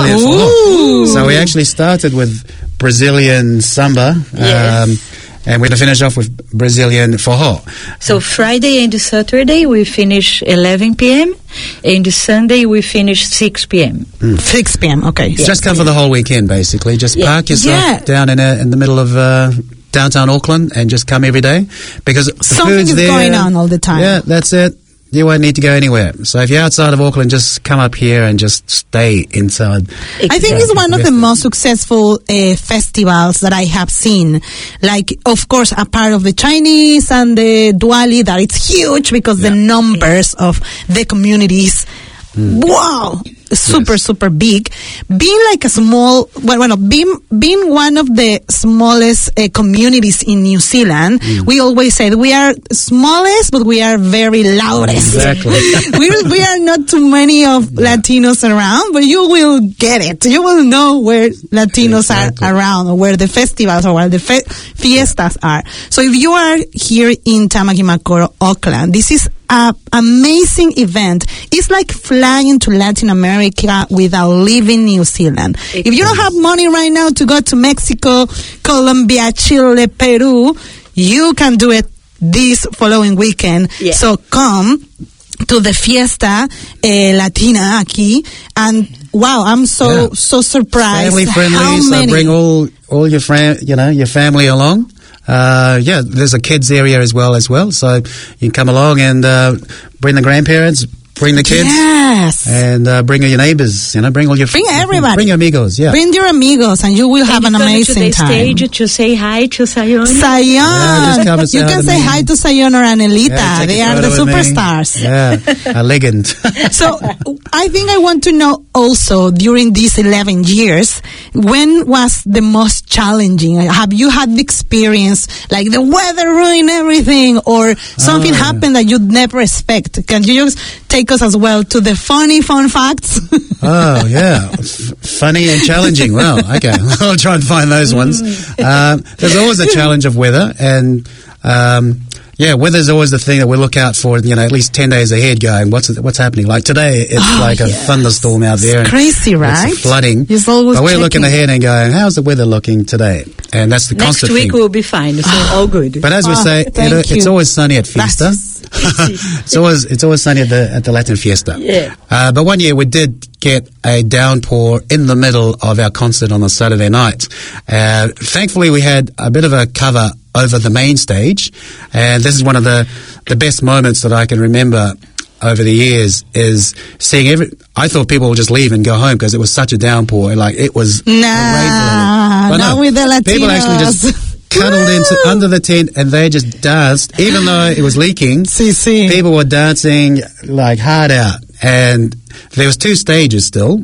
forró. So we actually started with Brazilian samba. Yes. And we're going to finish off with Brazilian forró. So Friday and Saturday we finish 11 p.m. and Sunday we finish 6 p.m. 6 p.m. Okay. Just come for the whole weekend, basically. Just park yourself down in the middle of downtown Auckland and just come every day because the something food's is there. Going on all the time. Yeah, that's it. You won't need to go anywhere. So if you're outside of Auckland, just come up here and just stay inside. Exactly. I think it's one of the most successful festivals that I have seen. Like, of course, a part of the Chinese and the Diwali, that it's huge because the numbers of the communities, wow, super big. Being like a small, being one of the smallest communities in New Zealand, we always say that we are smallest, but we are very loudest. Exactly. we are not too many of Latinos around, but you will get it. You will know where Latinos are around, or where the festivals or where the fiestas are. So if you are here in Tamaki Makaurau, Auckland, this is an amazing event. It's like flying to Latin America without leaving New Zealand. If you don't have money right now to go to Mexico, Colombia, Chile, Peru, you can do it this following weekend. Yeah. So come to the Fiesta Latina aquí, and wow, I'm so surprised. Family friendly, how many? So bring all your your family along. There's a kids area as well. So you can come along and bring the grandparents, bring the kids. Yes. And bring your neighbors, bring all your Bring everybody. Bring your amigos, Bring your amigos and you will have an amazing time. Stage to say hi to Sayona. Sayon. Come and say you can say hi to Sayona and Elita. They are the superstars. Yeah, a legend. So I think I want to know also, during these 11 years, when was the most challenging? Have you had the experience like the weather ruined everything, or something happened that you'd never expect? Can you just take us as well to the fun facts? Oh, yeah. Funny and challenging. Well, okay. I'll try and find those ones. There's always a challenge of weather, and weather's always the thing that we look out for, at least 10 days ahead, going, what's happening? Like today, it's a thunderstorm out there. It's crazy, right? It's flooding. But we're looking ahead and going, how's the weather looking today? And that's the constant thing. Next week will be fine, so all good. But as we say, it's always sunny at Fiesta. It's always sunny at the Latin Fiesta. Yeah. But one year we did get a downpour in the middle of our concert on a Saturday night. Thankfully, we had a bit of a cover over the main stage, and this is one of the best moments that I can remember over the years is seeing I thought people would just leave and go home because it was such a downpour. Like, it was not with the Latinos. People actually just cuddled under the tent and they just danced, even though it was leaking. People were dancing like hard out, and there was 2 stages still,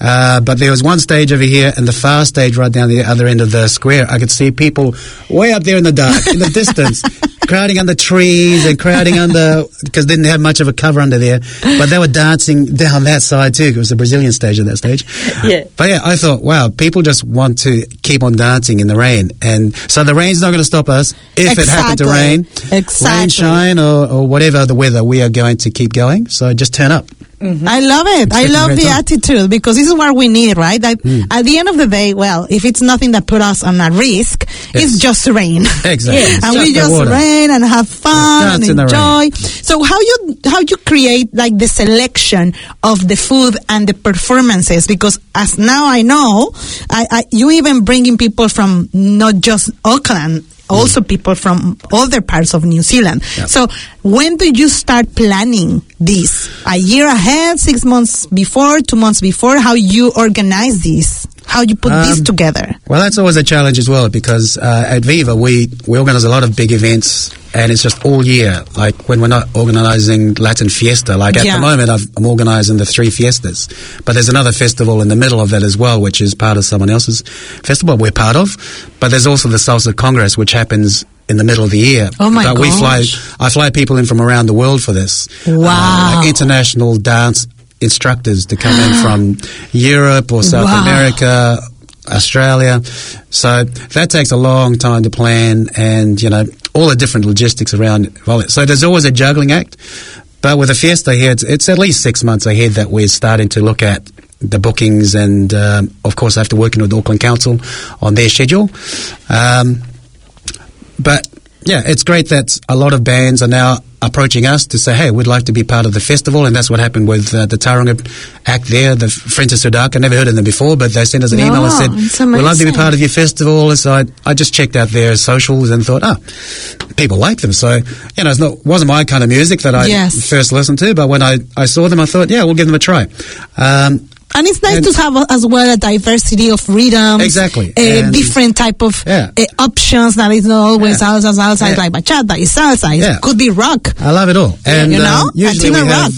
but there was one stage over here and the far stage right down the other end of the square. I could see people way up there in the dark, in the distance, crowding under trees and crowding under, because they didn't have much of a cover under there, but they were dancing down that side too. It was the Brazilian stage at that stage. Yeah. But yeah, I thought, wow, people just want to keep on dancing in the rain, and so the rain's not going to stop us if it happened to rain, rain, shine, or whatever the weather. We are going to keep going, so just turn up. Mm-hmm. I love it. I love the attitude, because this is what we need, right? At the end of the day, well, if it's nothing that put us on a risk, it's just rain. Exactly. Yes. And we just rain and have fun and enjoy. So how you create like the selection of the food and the performances? Because as now I know, you even bringing people from not just Auckland, also people from other parts of New Zealand. Yep. So when do you start planning this? A year ahead, 6 months before, 2 months before? How you organize this? How you put this together? Well, that's always a challenge as well, because at Viva we organize a lot of big events, and it's just all year. Like when we're not organizing Latin Fiesta, like at the moment I'm organizing the 3 fiestas, but there's another festival in the middle of that as well, which is part of someone else's festival we're part of. But there's also the Salsa Congress, which happens in the middle of the year. Oh my gosh. I fly people in from around the world for this. Wow. Like international dance instructors to come in from Europe or South America, Australia. So that takes a long time to plan, and all the different logistics around it. So there's always a juggling act. But with a fiesta here, it's at least 6 months ahead that we're starting to look at the bookings, and of course after working with Auckland Council on their schedule. But yeah, it's great that a lot of bands are now approaching us to say, hey, we'd like to be part of the festival, and that's what happened with the Tauranga act there, the Frente Sudaca. I never heard of them before, but they sent us an email and said, we'd love to be part of your festival. And so I just checked out their socials and thought, people like them. So, it wasn't my kind of music that I first listened to, but when I saw them, I thought, we'll give them a try. And it's nice to have as well a diversity of rhythms. Exactly. Different type of options. That is not always salsa. It's like bachata, it's salsa. It could be rock. I love it all. And usually Latino rock.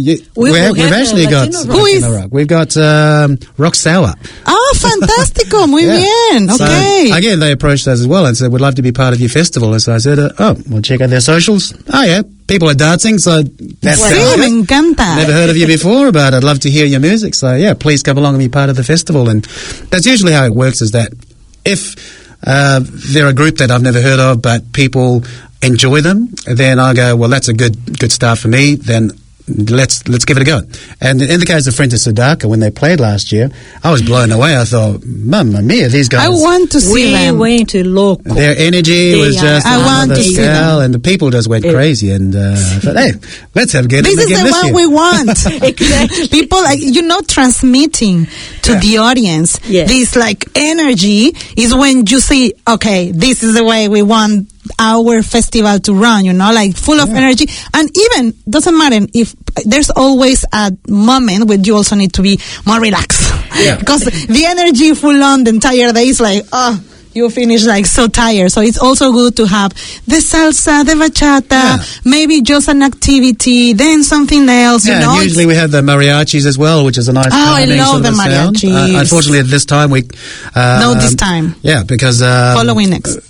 We've actually got Latino rock. We've got Rock Sour. Oh, fantastico. Muy bien. Okay. So, again, they approached us as well and said, we'd love to be part of your festival. And so I said, we'll check out their socials. Oh, yeah. People are dancing, so that's me encanta. Never heard of you before, but I'd love to hear your music. So, please come along and be part of the festival. And that's usually how it works, is that if they're a group that I've never heard of, but people enjoy them, then I go, well, that's a good start for me. Then let's give it a go. And in the case of Frente Sudaca, when they played last year, I was blown away. I thought, Mamma mia, these guys. I want to see them. We went to local. Their energy was just another scale, and the people just went crazy. And I thought, hey, let's have good. This is the one we want. Exactly. People, transmitting to the audience this energy is when you see, okay, this is the way we want our festival to run, full of energy. And even doesn't matter if there's always a moment where you also need to be more relaxed, because the energy full on the entire day is like, you finish so tired. So it's also good to have the salsa, the bachata, maybe just an activity, then something else. And usually we have the mariachis as well, which is a nice. I love the mariachis. Unfortunately, at this time no, this time. Yeah, because following next.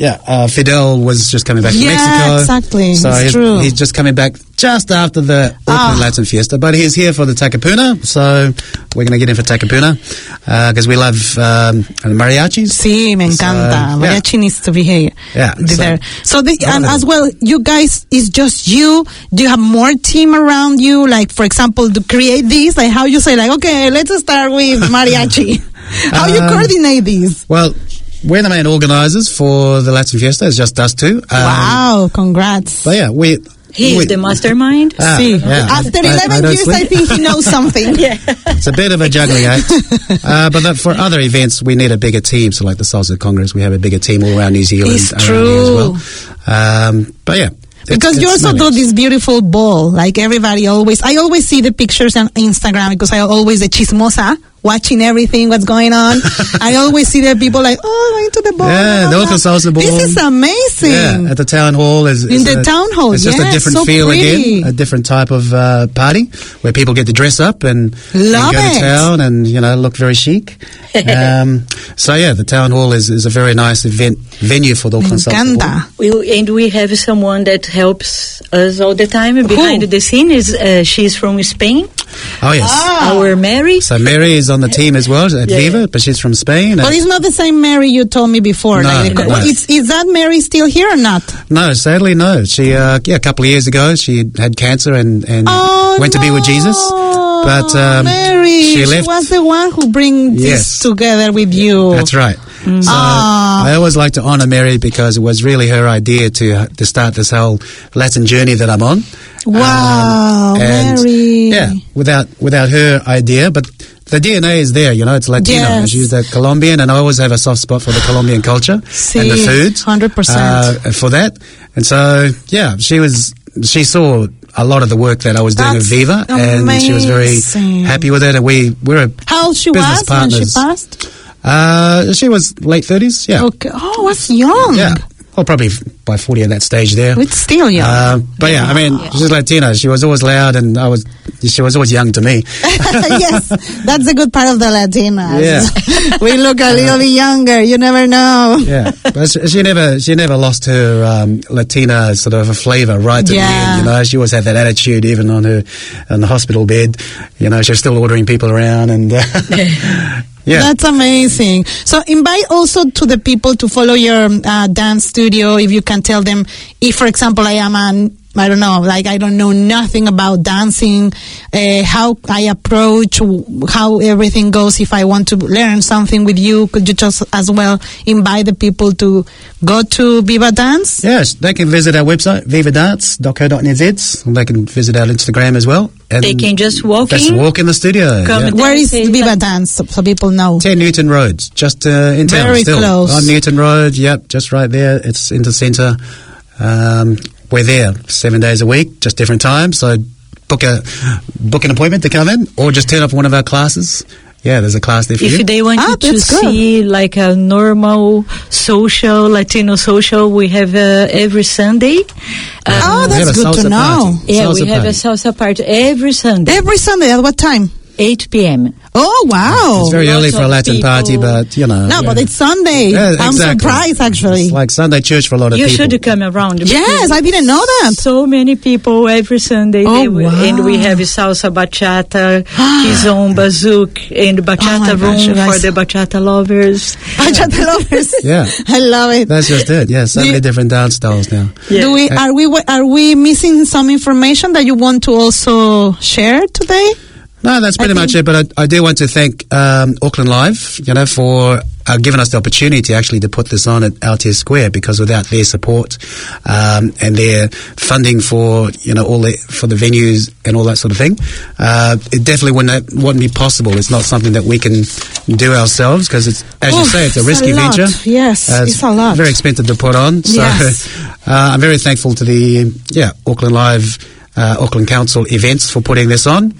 Fidel was just coming back from Mexico. Yeah, exactly. So it's true. He's just coming back just after the Auckland Latin Fiesta, but he's here for the Takapuna, so we're going to get in for Takapuna because we love mariachis. Sí, me encanta. Mariachi needs to be here. Yeah. And as well, you guys, it's just you. Do you have more team around you? Like, for example, to create this, like how you say, okay, let's start with mariachi. How you coordinate these? Well, we're the main organisers for the Latin Fiesta. It's just us two. Wow, congrats. But He's the mastermind. See, after 11 years, I think he knows something. It's a bit of a juggling act. But for other events, we need a bigger team. So like the Salsa Congress, we have a bigger team all around New Zealand. It's true. As well. But yeah. Because you also do this beautiful ball. Like everybody I always see the pictures on Instagram because I always the chismosa, watching everything, what's going on. I always see the people like, going to the ball. Yeah, the Auckland Salsa Ball. This is amazing. Yeah, at the town hall. It's just a different feel pretty. again, a different type of party where people get to dress up and go to town and, look very chic. So yeah, the town hall is a very nice venue for the Auckland Salsa Ball. And we have someone that helps us all the time behind the scene. She's from Spain. Oh yes, our Mary. So Mary is on the team as well at Viva, but she's from Spain. But it's not the same Mary you told me before. No. Is that Mary still here or not? No, sadly no. She a couple of years ago she had cancer and went to be with Jesus. But Mary, she left. She was the one who brings this together with you. That's right. So I always like to honor Mary because it was really her idea to start this whole Latin journey that I'm on. Wow, Mary. Yeah, without her idea, but the DNA is there, it's Latino. Yes. She's the Colombian, and I always have a soft spot for the Colombian culture and the food. 100%. For that. And so, yeah, she saw a lot of the work that I was doing with Viva, and she was very happy with it, and we're How old she was partners. When she passed? She was late 30s, yeah. Okay. Oh, that's young. Yeah. Well, probably by 40 at that stage there. It's still young. But yeah, I mean, she's Latina. She was always loud, and she was always young to me. Yes, that's a good part of the Latinas. Yeah. We look a little younger. You never know. Yeah, but she never lost her Latina sort of a flavor right to the end. She always had that attitude, even on the hospital bed. She was still ordering people around and. Yeah. That's amazing. So invite also to the people to follow your dance studio. If you can tell them, if for example I don't know nothing about dancing, how I approach, how everything goes. If I want to learn something with you, could you just as well invite the people to go to Viva Dance? Yes, they can visit our website, vivadance.co.nz, and they can visit our Instagram as well. And they can just walk in the studio. Where is Viva Dance, so people know? 10 Newton Road, just in town. Very close. On Newton Road, yep, just right there. It's in the centre. We're there 7 days a week, just different times. So book an appointment to come in, or just turn up for one of our classes. Yeah, there's a class there for you. If they want to see like a normal social, Latino social, we have every Sunday. That's good to know. We have a salsa party every Sunday. Every Sunday, at what time? 8 p.m. Oh, wow. It's very early for a Latin party, but, No, but it's Sunday. Yeah, I'm surprised, actually. It's like Sunday church for a lot of people. You should come around. Yes, I didn't know that. So many people every Sunday. Oh, wow. And we have salsa, bachata, kizomba, zouk, and bachata room for the bachata lovers. Bachata lovers. Yeah. I love it. That's just it. Yeah, so many different dance styles now. Yeah. Are we missing some information that you want to also share today? No, that's pretty much it. But I do want to thank Auckland Live, for giving us the opportunity to put this on at Aotea Square, because without their support and their funding for for the venues and all that sort of thing, it definitely wouldn't be possible. It's not something that we can do ourselves, because it's, as you say, it's a risky venture. Yes, it's a lot. Very expensive to put on. So I'm very thankful to the Auckland Live, Auckland Council events for putting this on.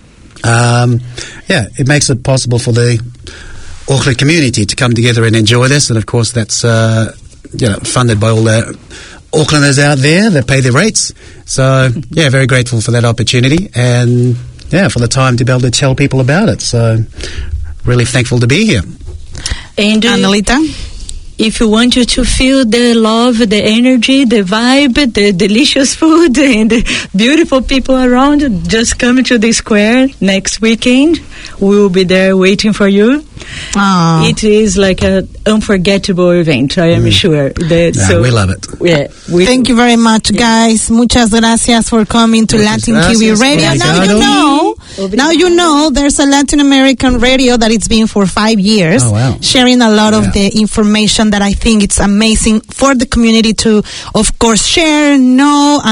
It makes it possible for the Auckland community to come together and enjoy this, and of course that's funded by all the Aucklanders out there that pay their rates. So very grateful for that opportunity, and for the time to be able to tell people about it. So really thankful to be here. And Annalita? If you want to feel the love, the energy, the vibe, the delicious food, and the beautiful people around, just come to the square next weekend. We will be there waiting for you. Aww. It is like an unforgettable event, I am sure. We love it. Yeah, thank you very much, guys. Muchas gracias for coming to Latin Kiwi Radio. Now you know there's a Latin American radio that it's been for 5 years, sharing a lot of the information that I think it's amazing for the community to, of course, share, know, and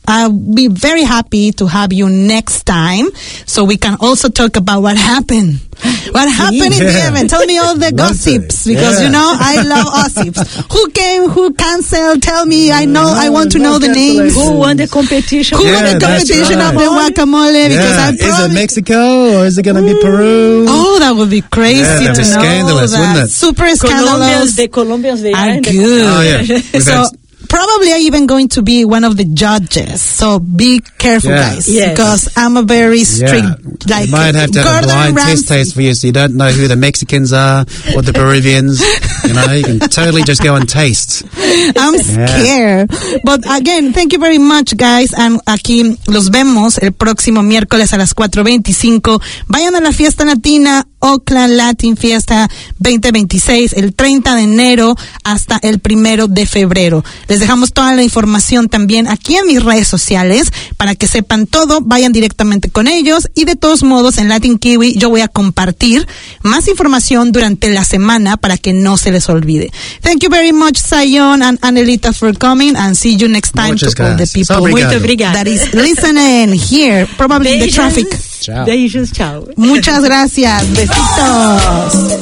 I'll be very happy to have you next time so we can also talk about what happened. What happened in the event? Tell me all the gossips because, you know, I love gossips. Who came? Who canceled? Tell me. I want to know the names. Who won the competition? Who won the competition of the guacamole? Because is it Mexico or is it going to be Peru? Oh, that would be crazy to know. Scandalous, wouldn't it? Super scandalous. The Colombians, they are good. Oh, yeah. So probably I'm even going to be one of the judges. So be careful, guys, because I'm a very strict, like, you might have to have a blind test for you, so you don't know who the Mexicans are or the Peruvians. You know, you can totally just go and taste. I'm scared. But again, thank you very much, guys. And aquí los vemos el próximo miércoles a las 4:25. Vayan a la fiesta latina, Oakland Latin Fiesta 2026, el 30 de enero hasta el 1 de febrero. Les dejamos toda la información también aquí en mis redes sociales para que sepan todo, vayan directamente con ellos y de todos modos en Latin Kiwi yo voy a compartir más información durante la semana para que no se les olvide. Thank you very much, Sayon and Anelita, for coming, and see you next time. Muchas to all the people that is listening here, probably in the traffic. Ciao. Chao. Muchas gracias. Besitos.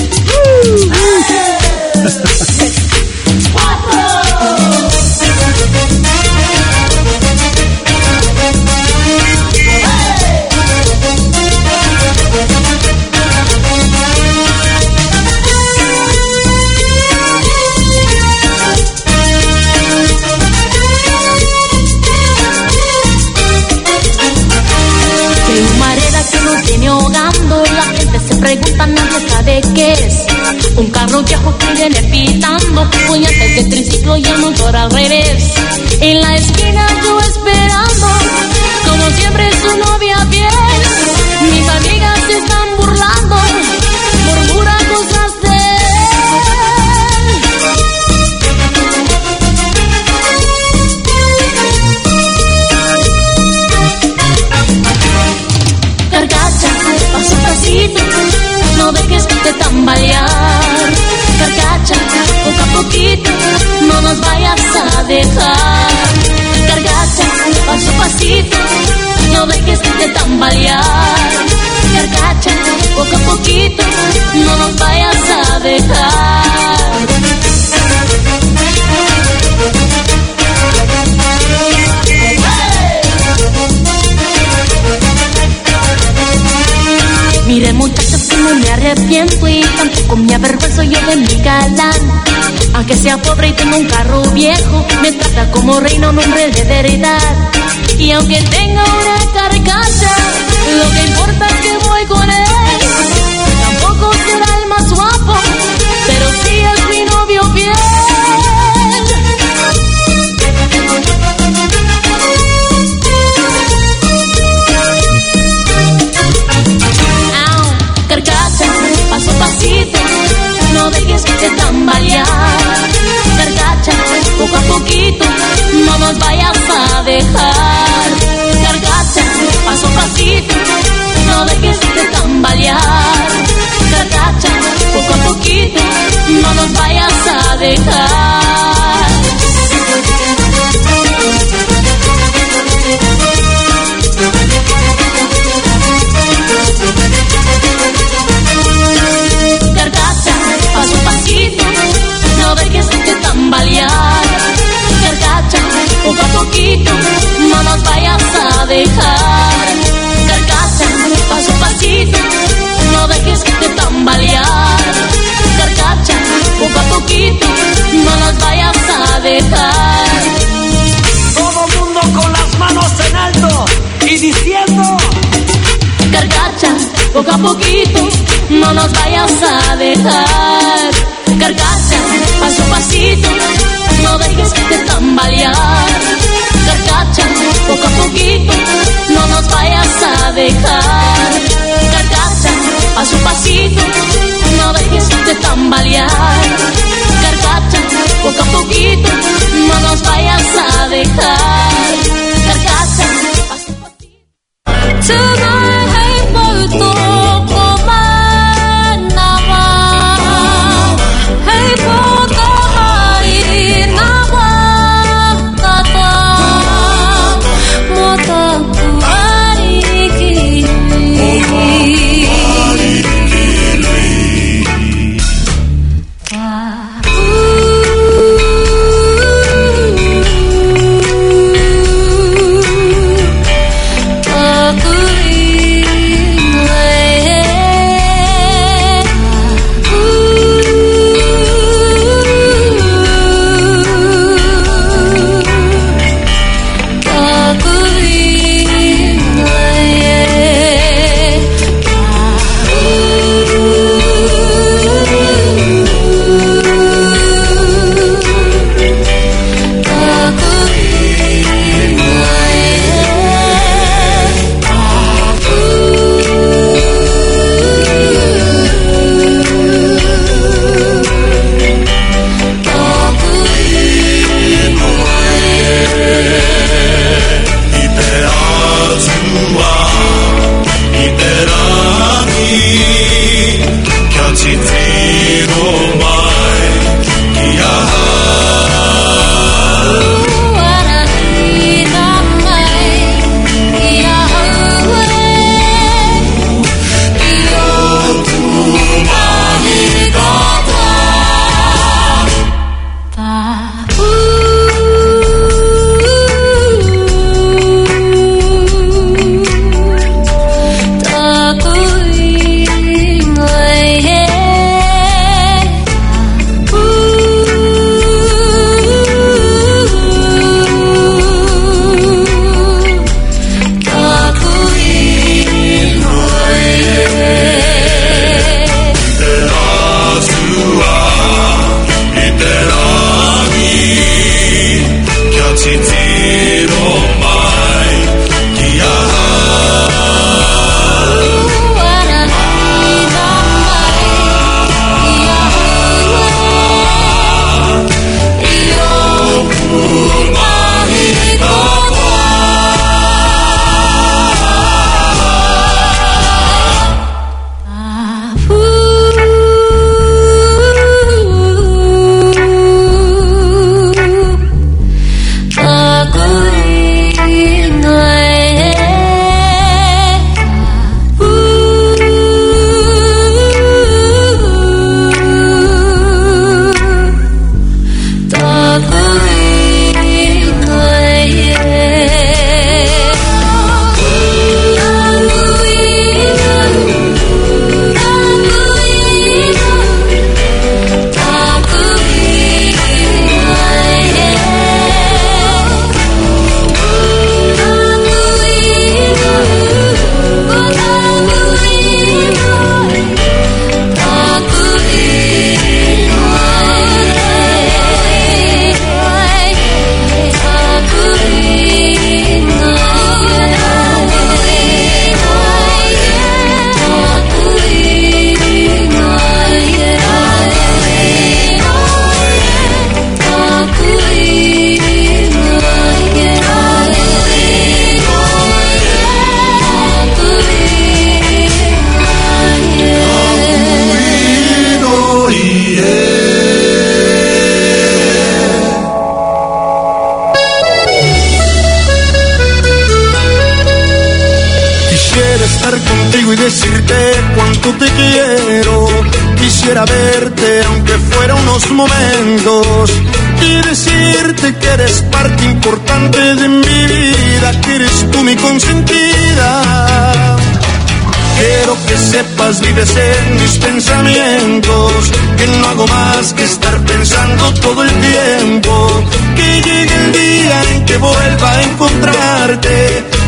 Ahogando, la gente se pregunta, nadie sabe qué es. Un carro viejo que viene pitando, puñetes de triciclo y el motor al revés. En la esquina yo esperando, como siempre su novia fiel. Mis amigas se están burlando, murmura cosas de paso a pasito, no dejes de tambalear. Carcacha, poco a poquito, no nos vayas a dejar. Carcacha, paso a pasito, no dejes de tambalear. Carcacha, poco a poquito, no nos vayas a dejar. Mire muchachos que no me arrepiento y tampoco me avergüenzo yo de mi galán. Aunque sea pobre y tenga un carro viejo, me trata como reino, un hombre de verdad. Y aunque tenga una carcacha, lo que importa es que voy con él. Tampoco será el más guapo, pero sí es mi novio fiel. Paso a pasito, no dejes de tambalear. Carcacha, poco a poquito, no nos vayas a dejar. Carcacha, paso a pasito, no dejes de tambalear. Carcacha, poco a poquito, no nos vayas a dejar. Paso a pasito, no dejes de tambalear. Carcacha, poco a poquito, no nos vayas a dejar. Carcacha, paso a pasito, no dejes de tambalear. Carcacha, poco a poquito, no nos vayas a dejar. Todo mundo con las manos en alto y diciendo: Carcacha, poco a poquito, no nos vayas a dejar. Carcacha, paso a pasito, no dejes de tambalear. Carcacha, poco a poquito, no nos vayas a dejar. Carcacha, paso a pasito, no dejes de tambalear. Carcacha, poco a poquito, no nos vayas a dejar. Carcacha, paso a pasito. decirte cuánto te quiero. Quisiera verte aunque fuera unos momentos y decirte que eres parte importante de mi vida, que eres tú mi consentida. Quiero que sepas, vives en mis pensamientos, que no hago más que estar pensando todo el tiempo. Que llegue el día en que vuelva a encontrarte